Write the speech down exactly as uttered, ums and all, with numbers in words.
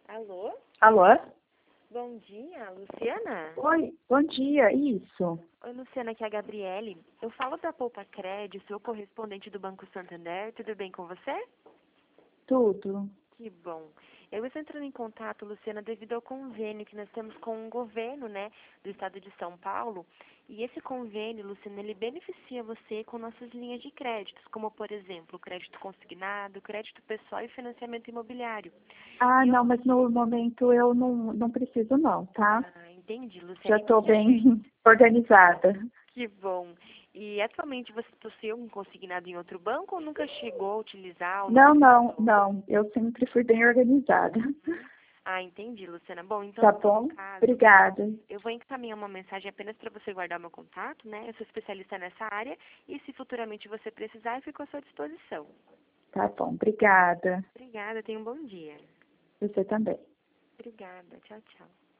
Alô? Alô? Bom dia, Luciana? Oi, bom dia, isso. Oi, Luciana, aqui é a Gabriele. Eu falo da Poupa Crédito, sou correspondente do Banco Santander. Tudo bem com você? Tudo. Que bom. Eu estou entrando em contato, Luciana, devido ao convênio que nós temos com o governo, né, do estado de São Paulo. E esse convênio, Luciana, ele beneficia você com nossas linhas de créditos, como, por exemplo, crédito consignado, crédito pessoal e financiamento imobiliário. Ah, E eu... não, mas no momento eu não, não preciso não, tá? Ah, entendi, Já Luciana. estou bem organizada. Que bom. E atualmente você possui um consignado em outro banco ou nunca chegou a utilizar ou nunca Não, não, precisou? não, eu sempre fui bem organizada. Ah, entendi, Luciana. Bom, então Tá no todo bom? caso, Obrigada. eu vou encaminhar uma mensagem apenas para você guardar o meu contato, né? Eu sou especialista nessa área e se futuramente você precisar, eu fico à sua disposição. Tá bom, obrigada. Obrigada, tenha um bom dia. Você também. Obrigada, tchau, tchau.